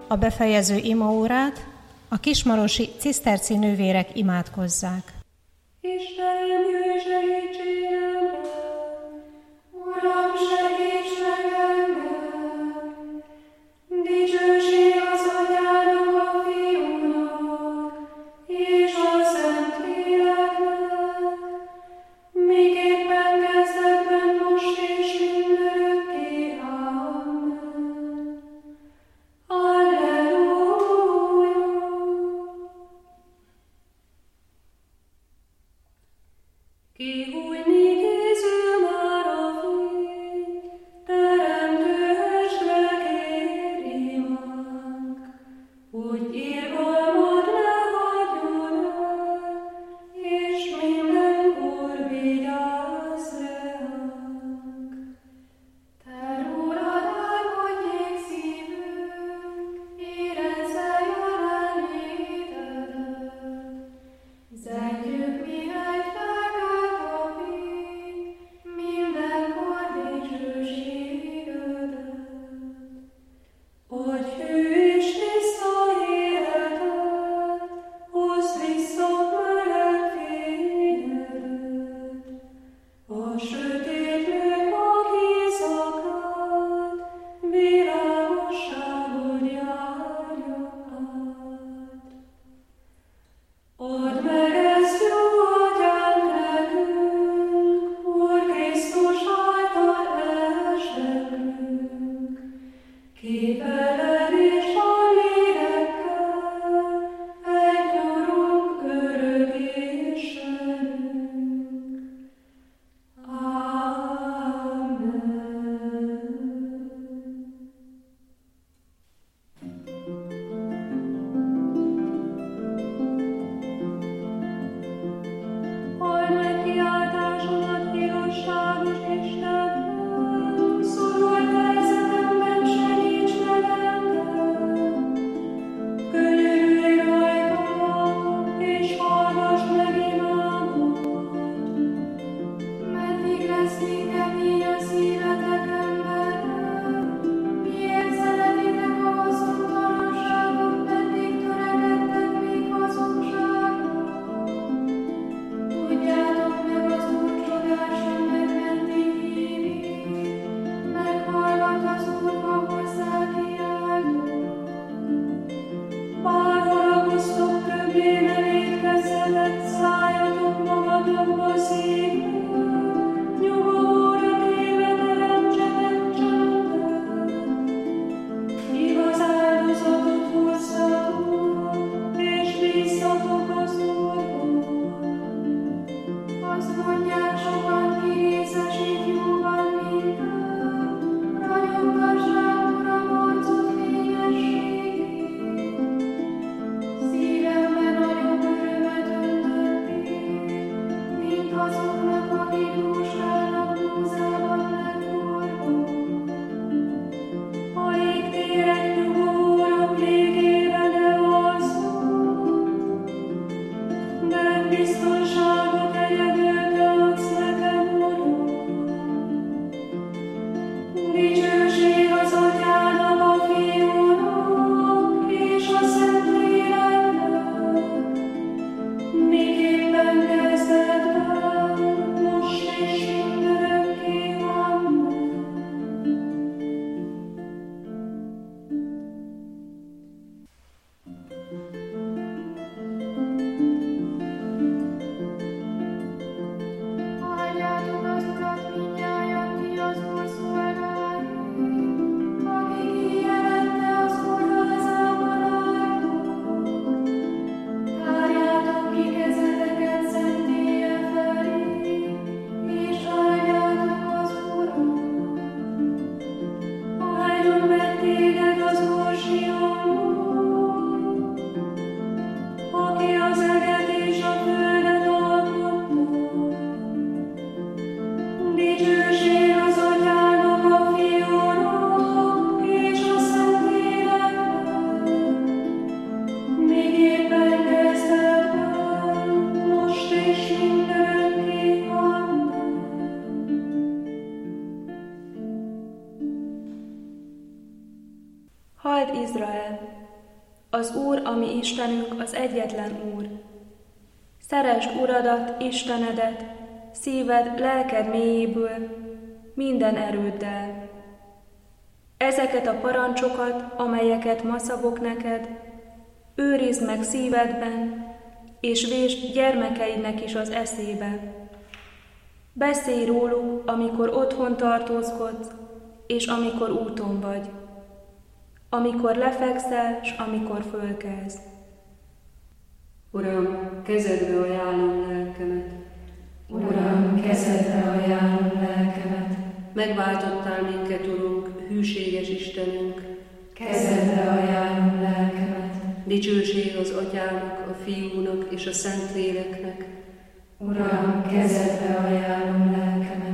a befejező imaórát a kismarosi ciszterci nővérek imádkozzák. Istenem, jöjj segítségemre! Uram, segíts meg engem! Dicsőség az Atyának, a Fiúnak, és a Szentléleknek, miképpen kezdetben, most és mindörökké. Amen. Alleluja! Kihújni készül már a fény, teremtő estre kér imánk, hogy irgalmad ne hagyjon el, és mindenkor vigyázz ránk. Te rólad álmodjék szívünk, érezze jelenlétedet, zengjük mihegy felkelt a fény, mindenkor dicsőségedet. Adj hű és tiszta életet, hozd vissza meleg fényedet, a sötétlők mag éjszakát, világosságod járja át. Add meg ezt jó atyánk nekünk, Úr Krisztus által esdeklünk, képeled és a lélekkel, egy Urunk örök Istenünk. Amen. Halld meg kiáltásomat, igazságos Istenem, szorult helyzetemben segíts velem, Halld Izrael! Az Úr, a mi Istenünk, az egyetlen Úr. Szeresd Uradat, Istenedet, szíved, lelked mélyéből, minden erőddel. Ezeket a parancsokat, amelyeket ma szabok neked, őrizd meg szívedben, és vésd gyermekeidnek is az eszébe. Beszélj róluk, amikor otthon tartózkodsz, és amikor úton vagy, amikor lefekszel, s amikor fölkelsz. Uram, kezedbe ajánlom lelkemet. Uram, kezedbe ajánlom lelkemet. Megváltottál minket, Urunk, hűséges Istenünk. Kezedbe ajánlom lelkemet. Dicsőség az Atyának, a Fiúnak és a Szentléleknek. Uram, kezedbe ajánlom lelkemet.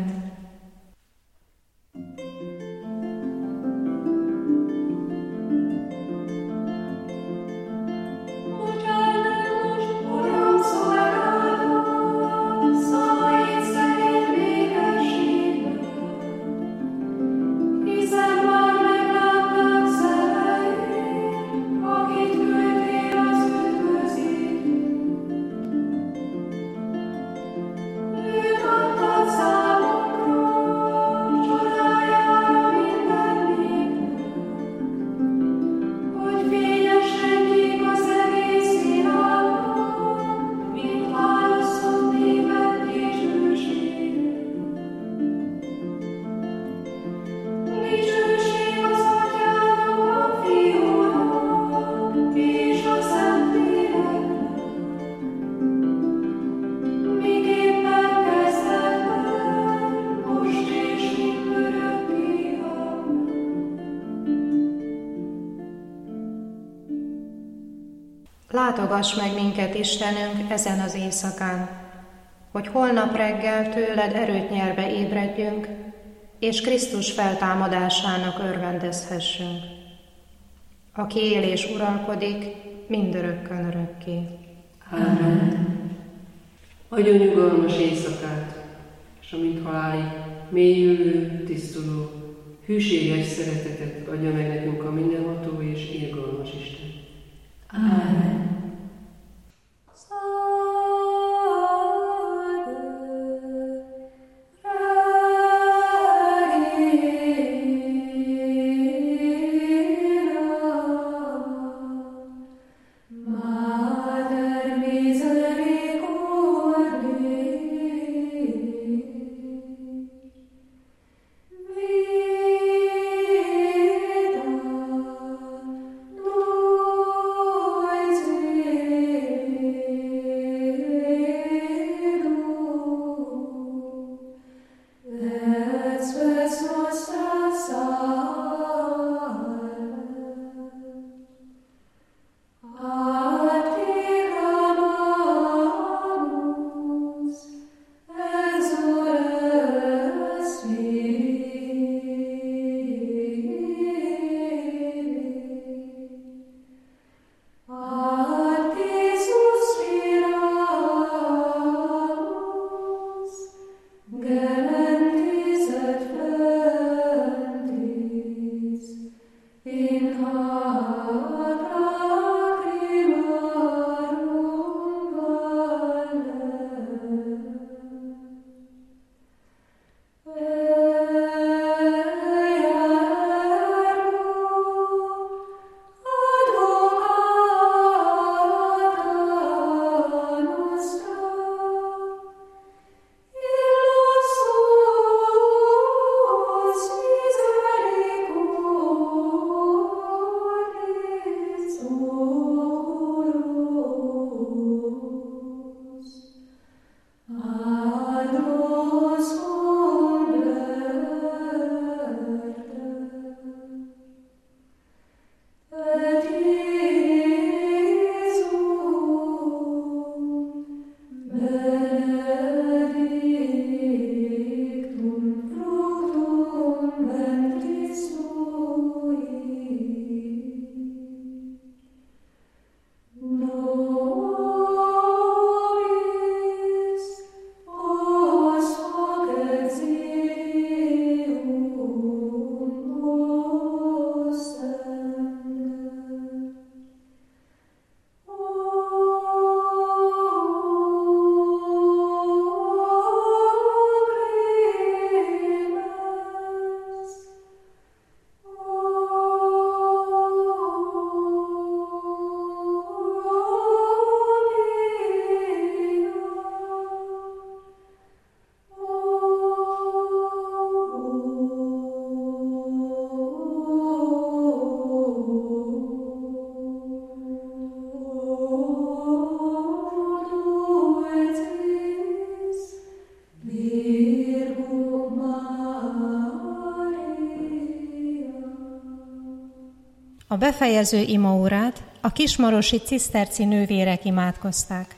Látogass meg minket, Istenünk, ezen az éjszakán, hogy holnap reggel tőled erőt nyerve ébredjünk, és Krisztus feltámadásának örvendezhessünk, aki él és uralkodik mindörökkön örökké. Amen. Adjon nyugalmas éjszakát, és amint halálig mélyülő, tisztuló, hűséges szeretetet adja meg nekünk a mindenható és irgalmas Isten. Amen. A befejező imaórát a kismarosi ciszterci nővérek imádkozták.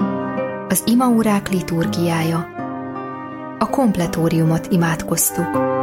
Az imaórák liturgiája. A kompletóriumot imádkoztuk.